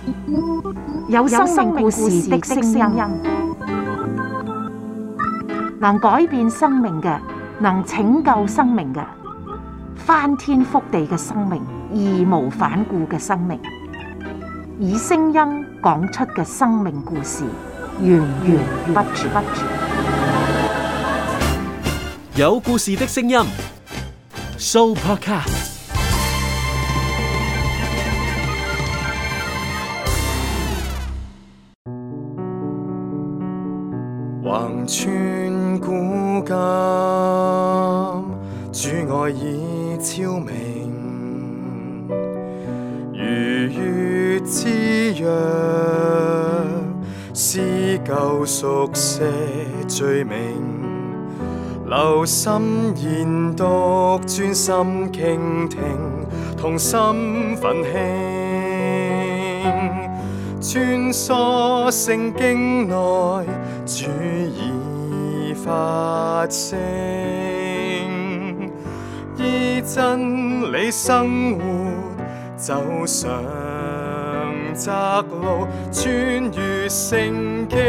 有生命故事的聲音，能改變生命嘅，能拯救生命嘅，翻天覆地嘅生命，義無反顧嘅生命，以聲音講出嘅生命故事，源源不絕。 有故事的聲音 ，Sooo Podcast。 橫穿古今，主愛已超明，如月之約，撕舊熟寫罪名，留心研讀，專心傾聽，同心奮興，穿梭聖經內，主已發聲，依真理生活，走上窄路，穿越聖經。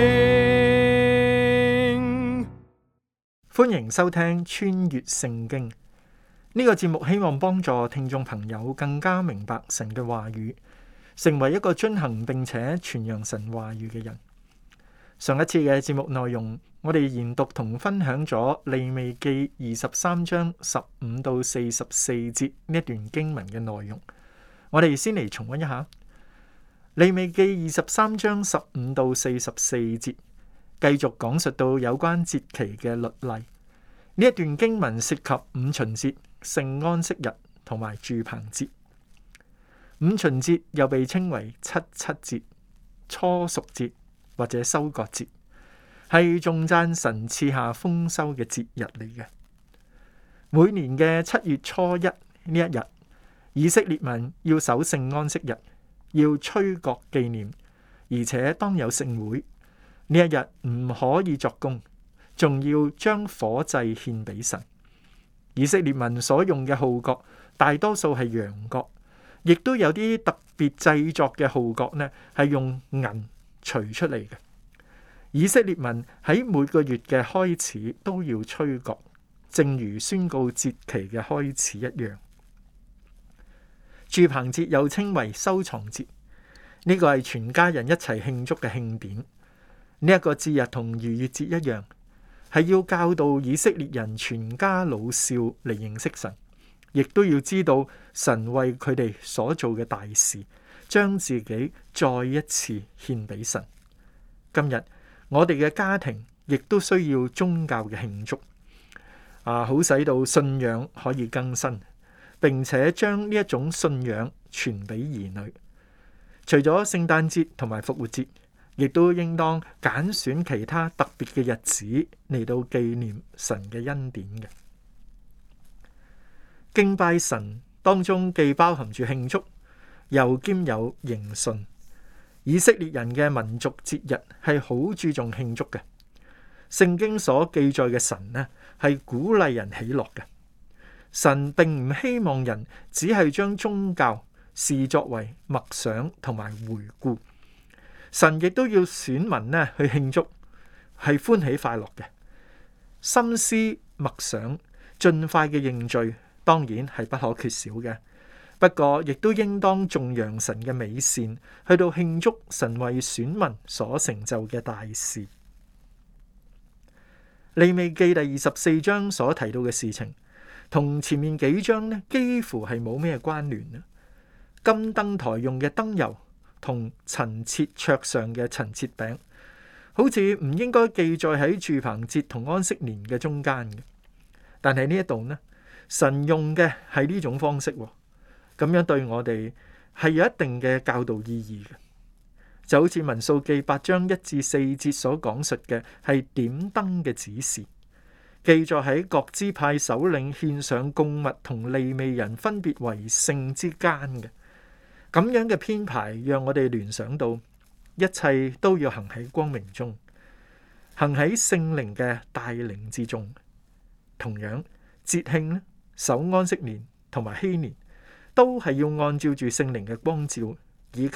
歡迎收聽穿越聖經呢個節目，希望幫助聽眾朋友更加明白神嘅話語，成為一個遵行並且傳揚神話語嘅人。上一次嘅節目內容，我哋研讀同分享咗利未記23章15到44節呢一段經文嘅內容。我哋先嚟重溫一下利未記23章15到44節，繼續講述到有關節期嘅律例。呢一段經文涉及五旬節、聖安息日同埋住棚節。五旬節又被稱為七七節、初熟節或者收割節，係頌讚神賜下豐收嘅節日嚟嘅。每年嘅7月初一呢一日，以色列民要守聖安息日，要吹角紀念，而且當有聖會。呢一日唔可以作工，仲要將火祭獻俾神。以色列民所用嘅號角大多數係羊角，亦都有啲特別製作嘅號角呢，係用銀錘出嚟嘅。以色列民喺每個月嘅開始都要吹角，正如宣告節期嘅開始一樣。住棚節又稱為收藏節，呢個係全家人一齊慶祝嘅慶典。呢一個節日同逾越節一樣，係要教導以色列人全家老少嚟認識神，亦都要知道神為佢哋所做嘅大事，將自己再一次獻俾神。今日我哋嘅家庭亦都需要宗教嘅慶祝，好使到信仰可以更新，並且將呢一種信仰傳俾兒女。除咗聖誕節同埋復活節，亦都應當揀選其他特別嘅日子嚟到紀念神嘅恩典嘅。敬拜神當中既包含住慶祝，又兼有迎信。以色列人嘅民族節日係好注重慶祝嘅。聖經所記載嘅神呢，係鼓勵人喜樂嘅。神並唔希望人只係將宗教視作為默想同埋回顧。神亦都要選民呢去慶祝，係歡喜快樂嘅。心思默想，盡快嘅認罪，當然係不可缺少嘅。不過亦都應當頌揚神嘅美善，去到慶祝神為選民所成就嘅大事。利未記第24章所提到嘅事情，同前面幾章呢幾乎係冇咩關聯。金燈台用嘅燈油，同陳設桌上嘅陳設餅，好似唔應該記載喺住棚節同安息年嘅中間嘅。但係呢一度呢，神用嘅係呢種方式，咁樣對我哋係有一定嘅教導意義嘅。就好似民數記8章1至4節所講述嘅係點燈嘅指示，記載喺各支派首領獻上供物同利未人分別為聖之間嘅。咁樣嘅編排，讓我哋聯想到一切都要行喺光明中，行喺聖靈嘅帶領之中。同樣，節慶、守安息年同埋禧年，都係要按照住聖靈嘅光照以及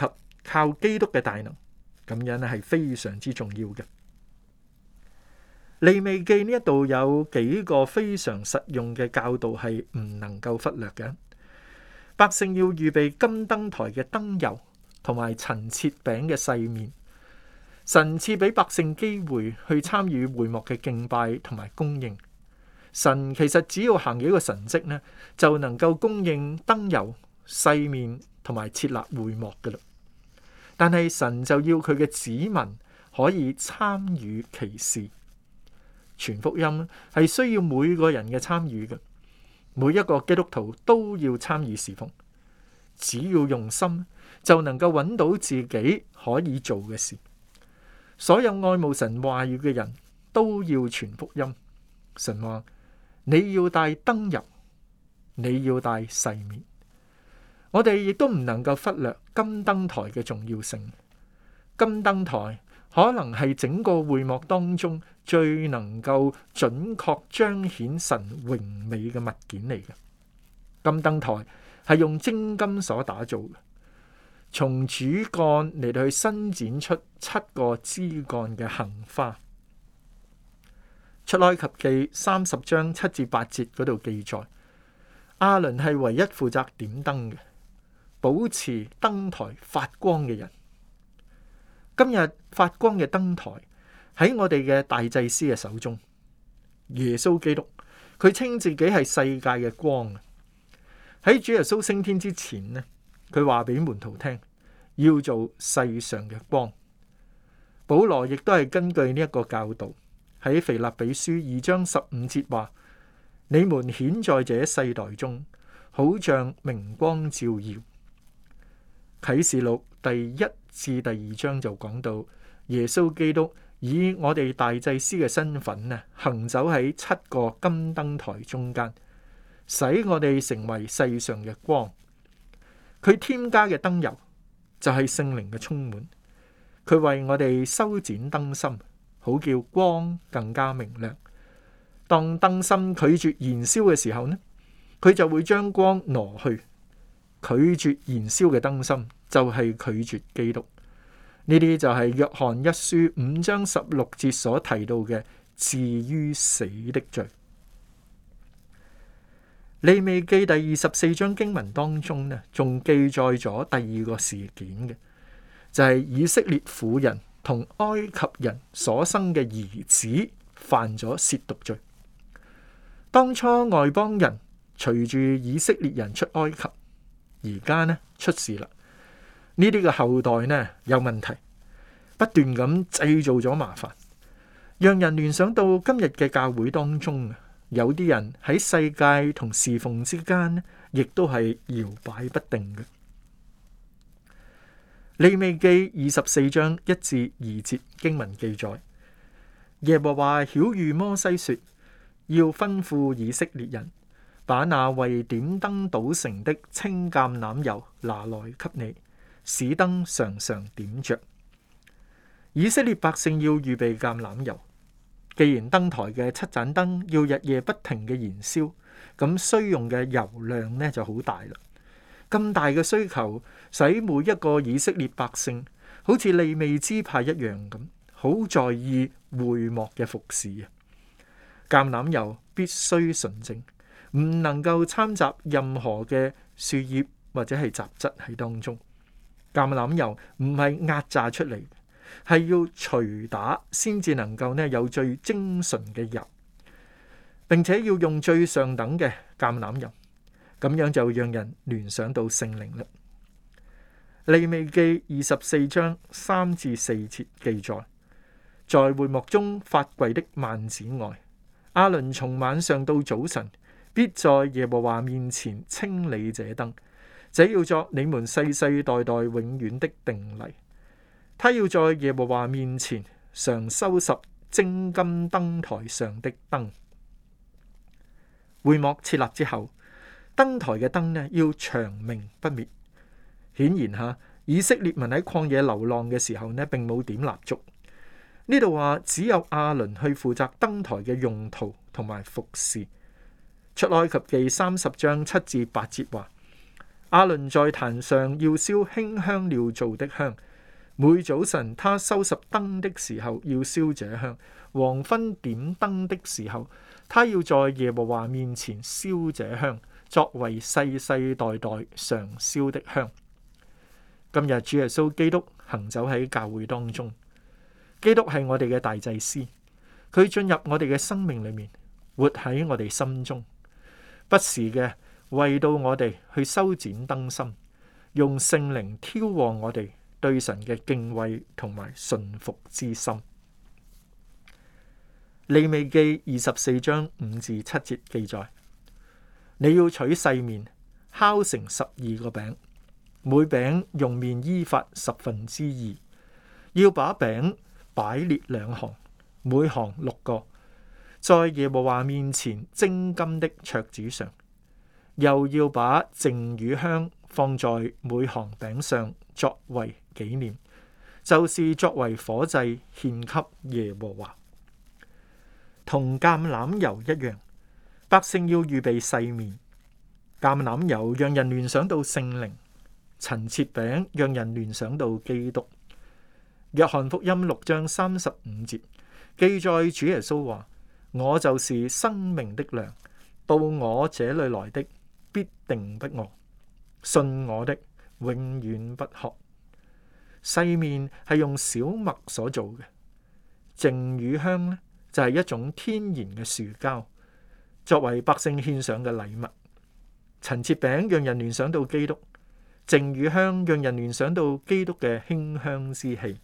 靠基督嘅大能，咁樣咧係非常之重要嘅。利未記呢一度有幾個非常實用嘅教導係唔能夠忽略嘅。百姓要預備金燈台嘅燈油同埋陳設餅嘅細麵。神賜俾百姓機會去參與會幕嘅敬拜同埋供應。神其實只要行幾個神蹟呢，就能夠供應燈油、細麵同埋設立會幕㗎喇。但係神就要佢嘅子民可以參與其事。傳福音係需要每個人嘅參與嘅，每一個基督徒都要參與侍奉。只要用心，就能夠揾到自己可以做嘅事。所有愛慕神話語嘅人都要傳福音。神話你要帶燈油，你要帶細麵。我哋亦都唔能夠忽略金燈台嘅重要性。金燈台可能係整個會幕當中最能夠準確彰顯神榮美嘅物件嚟嘅。金燈台係用精金所打造嘅，從主幹嚟到去伸展出7個枝幹嘅杏花。出埃及記30章7至8節嗰度記載，亞倫係唯一負責點燈嘅，保持燈台發光嘅人。今日發光嘅燈台喺我哋嘅大祭司嘅手中。耶穌基督佢稱自己係世界嘅光。喺主耶穌升天之前呢，佢話俾門徒聽要做世上嘅光。保羅亦都係根據呢一個教導喺腓立比書2章15節話：你們顯在這世代中，好像明光照耀。啟示錄第1至第2章就講到耶穌基督以我哋大祭司嘅身份行走喺7個金燈台中間，使我哋成為世上嘅光。佢添加嘅燈油就係聖靈嘅充滿，佢為我哋修剪燈芯，好叫光更加明亮。當燈芯拒絕燃燒嘅時候呢，佢就會將光挪去。拒絕燃燒嘅燈芯就係拒絕基督。呢啲就係約翰一書5章16節所提到嘅至於死的罪。利未記第24章經文當中呢，仲記載咗第二個事件嘅，就係以色列婦人同埃及人所生嘅兒子犯咗褻瀆罪。當初外邦人隨住以色列人出埃及，而家呢出事啦。呢啲嘅後代呢有問題，不斷咁製造咗麻煩，讓人聯想到今日嘅教會當中，有啲人喺世界同侍奉之間亦都係搖擺不定嘅。利未記24章1至2節經文記載，耶和華曉諭摩西說，要吩咐以色列人，把那為點燈搗成的清橄欖油拿來給你，使燈常常點着。以色列百姓要預備橄欖油。既然燈台嘅7盞燈要日夜不停嘅燃燒，咁需用嘅油量呢就好大啦。咁大嘅需求，使每一個以色列百姓好似利未支派一樣咁，好在意會幕嘅服侍啊。橄欖油必須純正，唔能夠摻雜任何嘅樹葉或者係雜質喺當中。橄欖油唔係壓榨出嚟，係要捶打先至能夠有最精純嘅油，並且要用最上等嘅橄欖油，咁樣就讓人聯想到聖靈啦。利未記24章3至4節記載，在會幕中發櫃的幔子外，亞倫從晚上到早晨，必在耶和華面前清理這燈，這要作你們世世代代永遠的定例。他要在耶和華面前常收拾精金燈台上的燈。會幕設立之後，燈台嘅燈要長明不滅。顯然以色列民喺曠野流浪嘅時候並冇點蠟燭。呢度話只有亞倫去負責燈台嘅用途同埋服侍。出埃及記30章7至8節話， 亞倫在壇上要燒馨香料做的香，每早晨他收拾燈的時候要燒這香，黃昏點燈的時候，他要在耶和華面前燒這香，作為世世代代常燒的香。今日主耶穌基督行走喺教會當中，基督係我哋嘅大祭司，佢進入我哋嘅生命裏面，活喺我哋心中，不時嘅為到我哋去修剪燈心，用聖靈挑旺我哋對神嘅敬畏同埋順服之心。利未記24章5至7節記載：你要取細麵，烤成12個餅，每餅用麵依法2/10，要把餅擺列2行，每行6個，在耶和華面前精金的桌子上。又要把淨乳香放在每行餅上，作為紀念，就是作為火祭獻給耶和華。同橄欖油一樣，百姓要預備細麵。橄欖油讓人聯想到聖靈，陳設餅讓人聯想到基督。約翰福音6章35節記載主耶穌話：我就是生命的糧，到我這裏來的必定不餓，信我的永遠不渴。細麵係用小麥所做嘅，淨乳香呢就係一種天然嘅樹膠，作為百姓獻上嘅禮物。陳設餅讓人聯想到基督，淨乳香讓人聯想到基督嘅馨香之氣。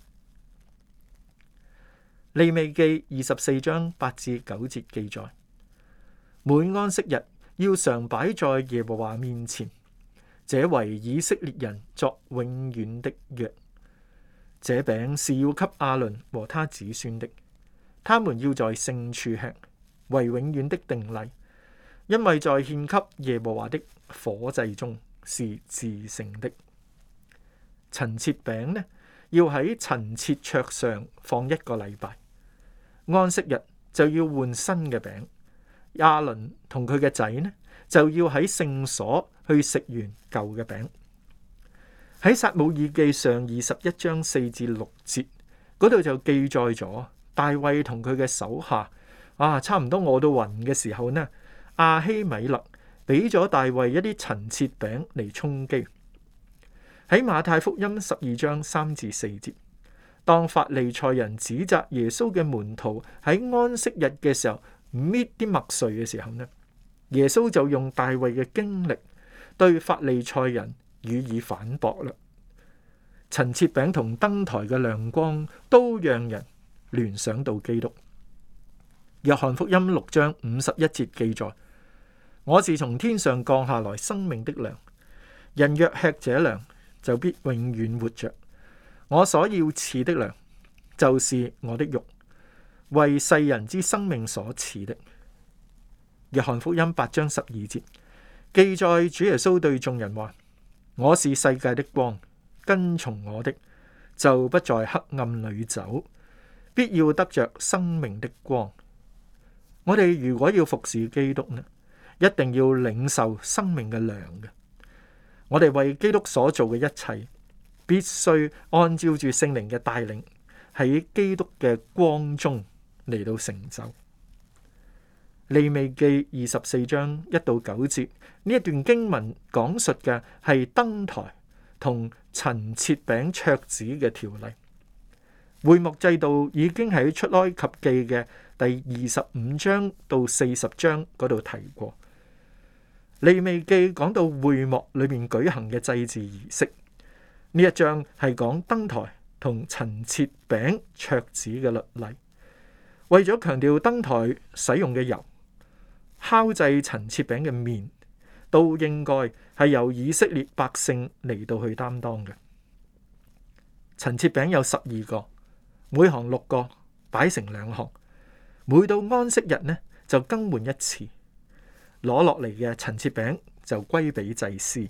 利未記24章8至9節記載：每安息日要常擺在耶和華面前，這為以色列人作永遠的約。這餅是要給亞倫和他子孫的，他們要在聖處吃，為永遠的定例，因為在獻給耶和華的火祭中是至聖的。陳設餅呢，要喺陳設桌上放1個禮拜，安息日就要換新嘅餅。亞倫同佢嘅仔呢，就要喺聖所去食完舊嘅餅。喺撒母耳記上21章4至6節嗰度就記載咗大衛同佢嘅手下差唔多餓到暈嘅時候呢，亞希米勒俾咗大衛一啲陳設餅嚟充飢。喺馬太福音12章3至4節，當法利賽人指責耶穌嘅門徒喺安息日嘅時候搣啲麥穗嘅時候呢，耶穌就用大衛嘅經歷對法利賽人予以反駁啦。陳設餅同燈台嘅亮光都讓人聯想到基督。約翰福音6章51節記載：我是從天上降下來生命的糧，人若吃這糧，就必永遠活着。我所要賜的糧，就是我的肉，為世人之生命所賜的。約翰福音8章12節記載主耶穌對眾人話：我是世界的光，跟從我的就不在黑暗裏走，必要得着生命的光。我哋如果要服侍基督呢，一定要領受生命嘅糧嘅。我哋為基督所做嘅一切，必須按照住聖靈嘅帶領，喺基督嘅光中嚟到成就。利未記24章1到9節呢一段經文講述嘅係燈台同陳設餅桌子嘅條例。會幕制度已經喺出埃及記嘅第25章到40章嗰度提過。利未記講到會幕裏面舉行嘅祭祀儀式，呢一章係講燈台同陳設餅桌子嘅律例。為咗強調燈台使用嘅油，烤製陳設餅嘅麵都應該係由以色列百姓嚟到去擔當嘅。陳設餅有12個，每行6個，擺成2行。每到安息日呢，就更換一次，攞落嚟嘅陳設餅就歸俾祭司。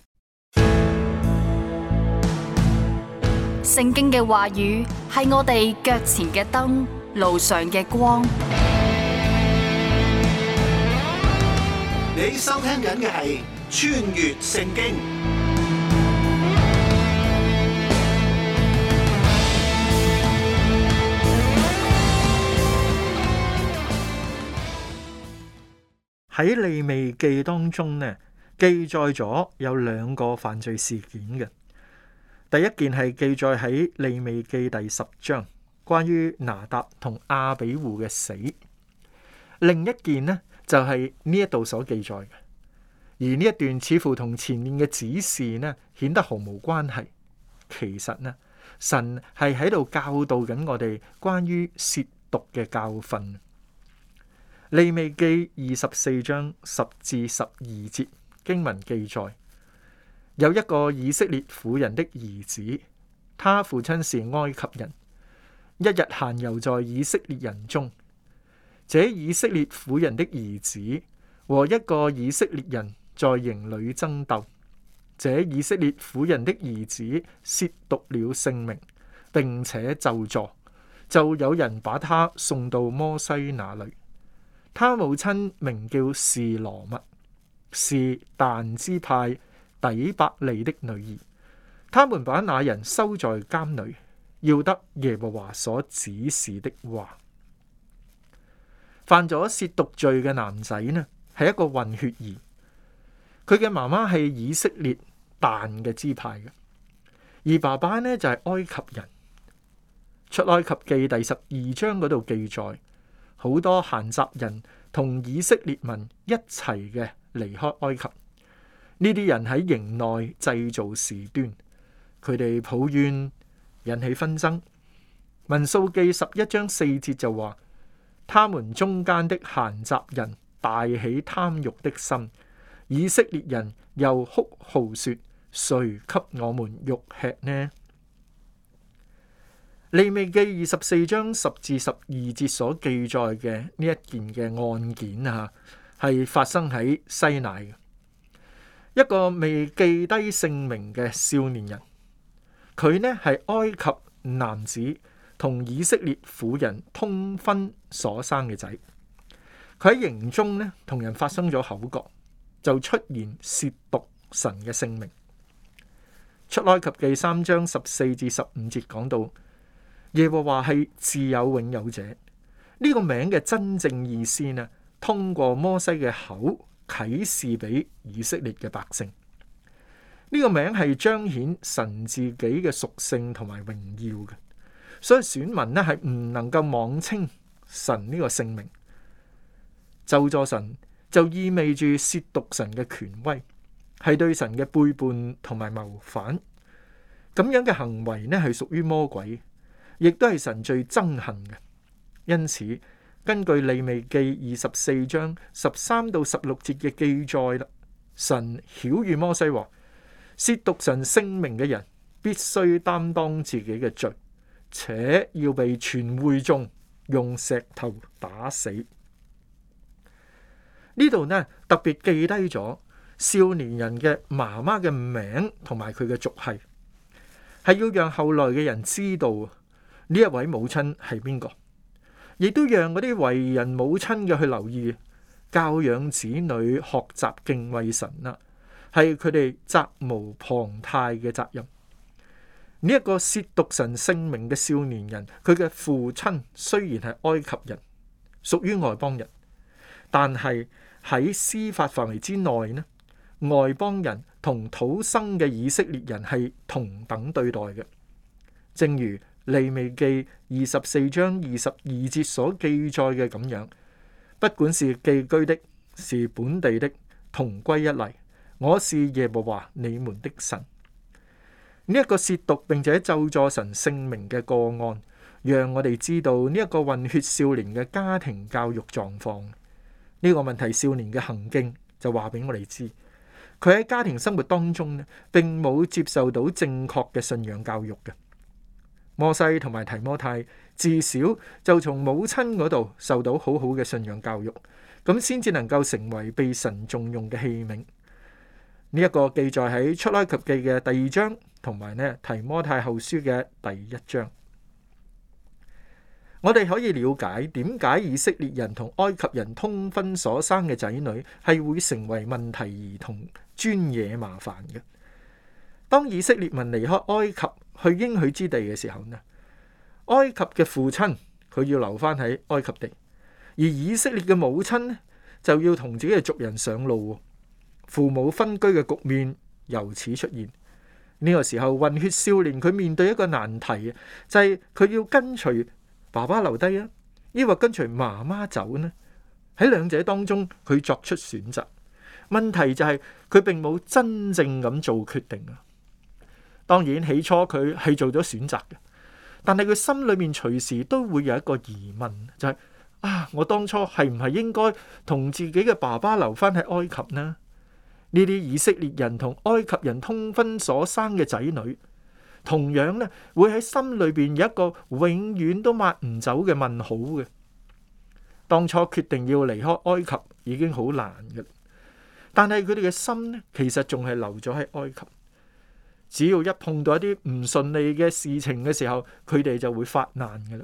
聖經嘅話語係我哋腳前嘅燈，路上嘅光。 你收聽緊嘅係穿越聖經。 喺利未記當中呢，記載咗有兩個犯罪事件嘅。第一件係記載喺利未記第10章，關於拿答同亞比戶嘅死。另一件呢，就係呢一度所記載嘅。而呢一段似乎同前面嘅指示呢，顯得毫無關係。其實呢，神係喺度教導緊我哋關於褻瀆嘅教訓。利未記24章10至12節經文記載，有一個以色列婦人的兒子，他父親是埃及人，一日閒遊在以色列人中。這以色列婦人的兒子和一個以色列人在營裏爭鬥，這以色列婦人的兒子褻瀆了聖名，並且咒詛，就有人把他送到摩西那裏。他母親名叫示羅密，是但支派底伯利的女兒。他們把那人收在監裏，要得耶和華所指示的話。犯咗褻瀆罪嘅男仔呢，係一個混血兒。佢嘅媽媽係以色列但嘅支派嘅，而爸爸呢就係埃及人。出埃及記第12章嗰度記載，好多閒雜人同以色列民一齊嘅離開埃及。呢啲人喺營內製造事端，佢哋抱怨，引起紛爭。民數記11章4節就話，他們中間的閒雜人大起貪慾的心，以色列人又哭號說，誰給我們肉吃呢？利未記24章10至12節所記載嘅呢一件嘅案件啊，係發生喺西乃嘅一個未記低姓名嘅少年人。佢呢係埃及男子同以色列婦人通婚所生嘅仔。佢喺營中呢同人發生咗口角，就出言褻瀆神嘅聖名。出埃及記3章14至15節講到，耶和華係自有永有者，呢個名嘅真正意思呢，通過摩西嘅口啟示俾以色列嘅百姓。呢個名係彰顯神自己嘅屬性同埋榮耀嘅，所以選民呢係唔能夠妄稱神呢個聖名。咒詛神就意味住褻瀆神嘅權威，係對神嘅背叛同埋謀反。咁樣嘅行為呢係屬於魔鬼，亦都係神最憎恨嘅。因此，根據利未記24章13到16節嘅記載啦，神曉諭摩西話，褻瀆神聖名嘅人必須擔當自己嘅罪，且要被全會眾用石頭打死。呢度呢特別記低咗少年人嘅媽媽嘅名同埋佢嘅族系，係要讓後來嘅人知道呢一位母親係邊個，亦都讓嗰啲為人母親嘅去留意教養子女學習敬畏神啦，係佢哋責無旁貸嘅責任。呢一個褻瀆神聖名嘅少年人，佢嘅父親雖然係埃及人，屬於外邦人，但係喺司法範圍之內呢，外邦人同土生嘅以色列人係同等對待嘅。正如利未記24章22節所記載嘅咁樣，不管是寄居的，是本地的，同歸一例。我是耶和華你們的神。呢一個褻瀆並且咒詛神聖名嘅個案，讓我哋知道呢一個混血少年嘅家庭教育狀況。呢個問題少年嘅行徑就話俾我哋知，佢喺家庭生活當中呢，並冇接受到正確嘅信仰教育嘅。摩西同埋提摩太自小就從母親嗰度受到好好嘅信仰教育，咁先至能夠成為被神重用嘅器皿。呢一個記載喺出埃及記嘅第2章，同埋提摩太後書嘅第1章。我哋可以了解點解以色列人同埃及人通婚所生嘅仔女係會成為問題兒童，專惹麻煩嘅。當以色列民離開埃及去應許之地嘅時候呢，埃及嘅父親佢要留翻喺埃及地，而以色列嘅母親呢就要同自己嘅族人上路，父母分居嘅局面由此出現。呢個時候，混血少年佢面對一個難題，就係佢要跟隨爸爸留低啊，抑或跟隨媽媽走呢？喺兩者當中，佢作出選擇。問題就係佢並冇真正咁做決定啊。當然起初佢係做咗選擇嘅，但係佢心裏面隨時都會有一個疑問，就係我當初係唔係應該同自己嘅爸爸留翻喺埃及呢？呢啲以色列人同埃及人通婚所生嘅仔女，同樣呢會喺心裏邊有一個永遠都抹唔走嘅問號嘅。當初決定要離開埃及已經好難嘅，但係佢哋嘅心呢，其實仲係留咗喺埃及。只要一碰到一啲唔順利嘅事情嘅時候，佢哋就會發難嘅啦。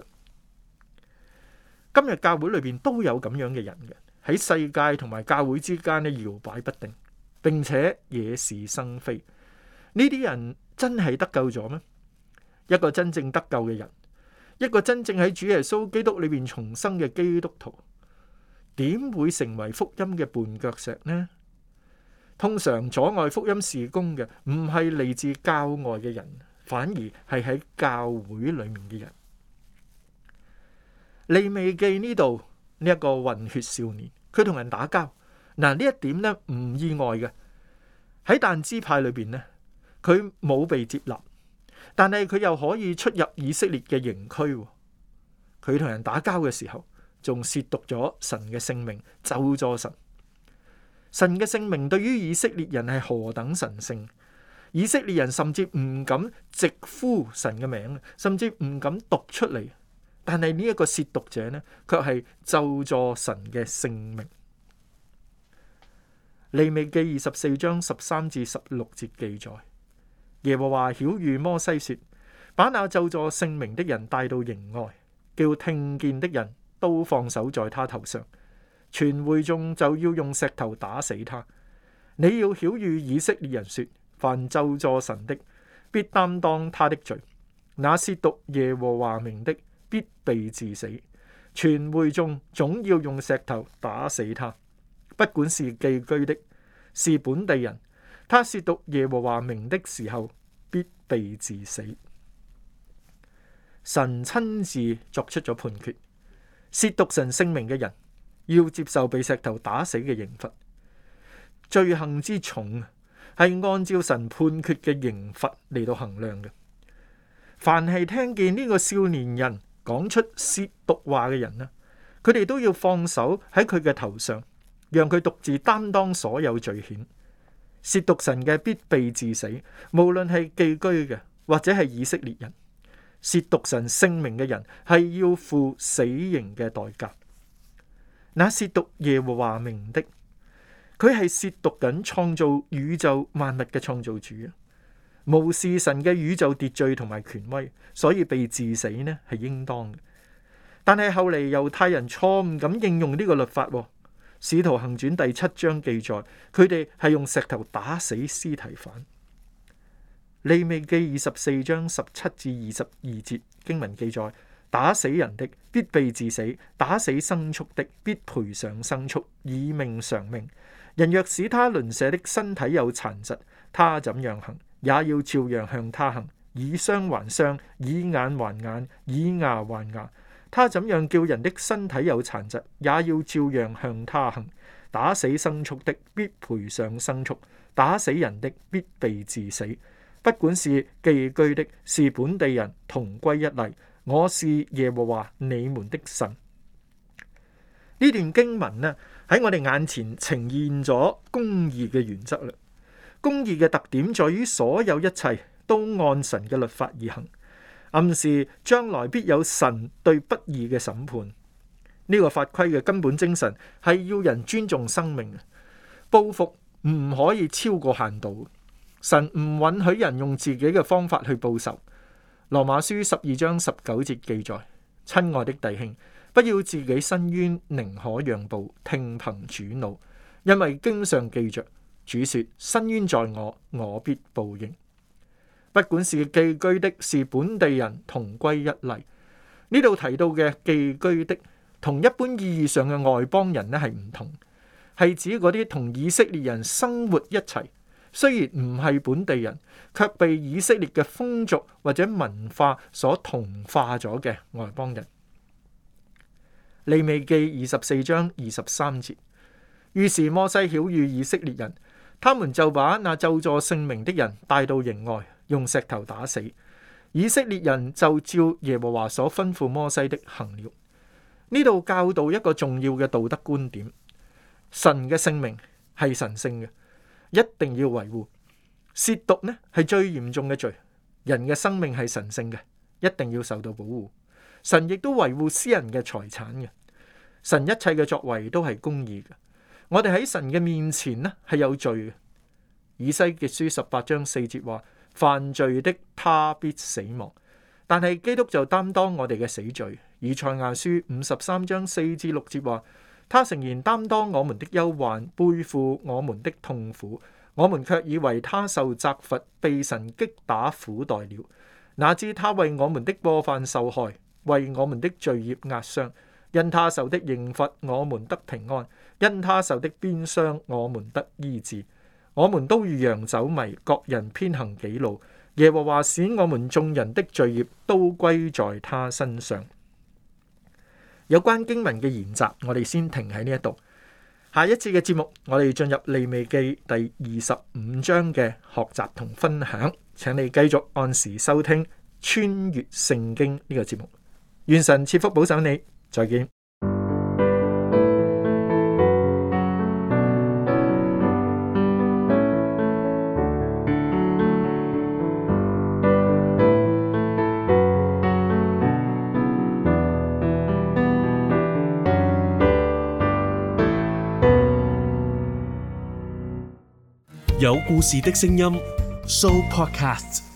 今日教會裏邊都有咁樣嘅人嘅，喺世界同埋教會之間呢搖擺不定，並且惹是生非。呢啲人真係得救咗咩？一個真正得救嘅人，一個真正喺主耶穌基督裏邊重生嘅基督徒，點會成為福音嘅絆腳石呢？通常阻礙福音事工嘅唔係嚟自教外嘅人，反而係喺教會裏面嘅人。利未記呢度呢一個混血少年，佢同人打交，嗱，呢一點呢唔意外嘅。喺但支派裏邊呢，佢冇被接納，但係佢又可以出入以色列嘅營區。佢同人打交嘅時候，仲褻瀆咗神嘅聖名，咒詛神。神嘅聖名對於以色列人係何等神聖，以色列人甚至唔敢直呼神嘅名，甚至唔敢讀出嚟。但係呢一個褻瀆者呢，卻係咒詛神嘅聖名。利未記24章13至16節記載，耶和華曉諭摩西說：把那咒詛聖名的人帶到營外，叫聽見的人都放手在他頭上。全會眾就要用石頭打死他。你要曉諭以色列人說：凡咒詛神的，必擔當他的罪；那褻瀆耶和華名的，必被治死。全會眾總要用石頭打死他。不管是寄居的，是本地人，他褻瀆耶和華名的時候，必被治死。神親自作出咗判決，褻瀆神聖名嘅人要接受被石頭打死嘅刑罰。罪行之重係按照神判決嘅刑罰嚟到衡量嘅。凡係聽見呢個少年人講出褻瀆話嘅人呢，佢哋都要放手喺佢嘅頭上，讓佢獨自擔當所有罪愆。褻瀆神嘅必被治死，無論係寄居嘅或者係以色列人。褻瀆神聖名嘅人係要付死刑嘅代價。那褻瀆耶和華名的，佢係褻瀆緊創造宇宙萬物嘅創造主啊！無視神嘅宇宙秩序同埋權威，所以被治死呢係應當嘅。但係後嚟猶太人錯誤咁應用呢個律法。使徒行傳第7章記載，佢哋係用石頭打死司提反。利未記24章17至22節經文記載，打死人的必被治死，打死牲畜的必賠償牲畜，以命償命。人若使他鄰舍的身體有殘疾，他怎樣行，也要照樣向他行，以傷還傷，以眼還眼，以牙還牙。他怎樣叫人的身體有殘疾，也要照樣向他行。打死牲畜的必賠償牲畜，打死人的必被治死。不管是寄居的，是本地人，同歸一例。我是耶和華你們的神。呢段經文呢，喺我哋眼前呈現咗公義嘅原則啦。公義嘅特點在於所有一切都按神嘅律法而行，暗示將來必有神對不義嘅審判。呢個法規嘅根本精神係要人尊重生命，報復唔可以超過限度。神唔允許人用自己嘅方法去報仇。羅馬書12章19節記載：親愛的弟兄，不要自己伸冤，寧可讓步，聽憑主怒，因為經上記着，主說：伸冤在我，我必報應。不管是寄居的，是本地人，同歸一例。呢度提到嘅寄居的，同一般意義上嘅外邦人呢係唔同。 係指嗰啲同以色列人生活一齊，雖然唔係本地人，卻被以色列嘅風俗或者文化所同化咗嘅外邦人。利未記24章23節，於是摩西曉諭以色列人，他們就把那咒詛聖名的人帶到營外，用石頭打死。以色列人就照耶和華所吩咐摩西的行了。呢度教導一個重要嘅道德觀點：神嘅聖名係神聖嘅，一定要維護。褻瀆呢係最嚴重嘅罪。人嘅生命係神聖嘅，一定要受到保護。神亦都維護私人嘅財產嘅。神一切嘅作為都係公義嘅。我哋喺神嘅面前呢係有罪嘅。以西結書18章4節話：犯罪的他必死亡。但係基督就擔當我哋嘅死罪。以賽亞書53章4至6節話：他誠然擔當我們的憂患，背負我們的痛苦，我們卻以為他受責罰，被神擊打苦待了。哪知他為我們的過犯受害，為我們的罪孽壓傷。因他受的刑罰，我們得平安；因他受的鞭傷，我們得醫治。我們都如羊走迷，各人偏行己路。耶和華使我們眾人的罪孽都歸在他身上。有關經文嘅研習，我哋先停喺呢一度。下一次嘅節目，我哋進入利未記第25章嘅學習同分享，請你繼續按時收聽穿越聖經呢個節目。願神賜福保守你，再見。 有故事的聲音 Show Podcast。